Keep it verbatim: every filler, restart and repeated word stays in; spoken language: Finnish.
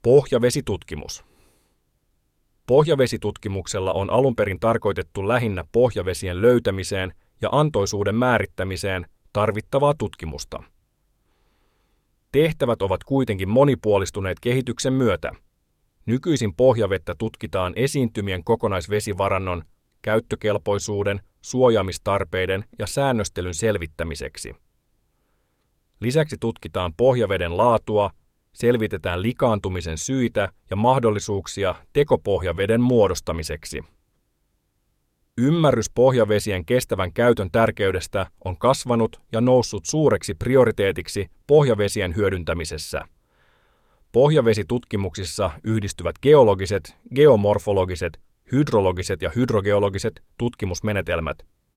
Pohjavesitutkimus. Pohjavesitutkimuksella on alun perin tarkoitettu lähinnä pohjavesien löytämiseen ja antoisuuden määrittämiseen tarvittavaa tutkimusta. Tehtävät ovat kuitenkin monipuolistuneet kehityksen myötä. Nykyisin pohjavettä tutkitaan esiintymien kokonaisvesivarannon, käyttökelpoisuuden, suojaamistarpeiden ja säännöstelyn selvittämiseksi. Lisäksi tutkitaan pohjaveden laatua, selvitetään likaantumisen syitä ja mahdollisuuksia tekopohjaveden muodostamiseksi. Ymmärrys pohjavesien kestävän käytön tärkeydestä on kasvanut ja noussut suureksi prioriteetiksi pohjavesien hyödyntämisessä. Pohjavesitutkimuksissa yhdistyvät geologiset, geomorfologiset, hydrologiset ja hydrogeologiset tutkimusmenetelmät,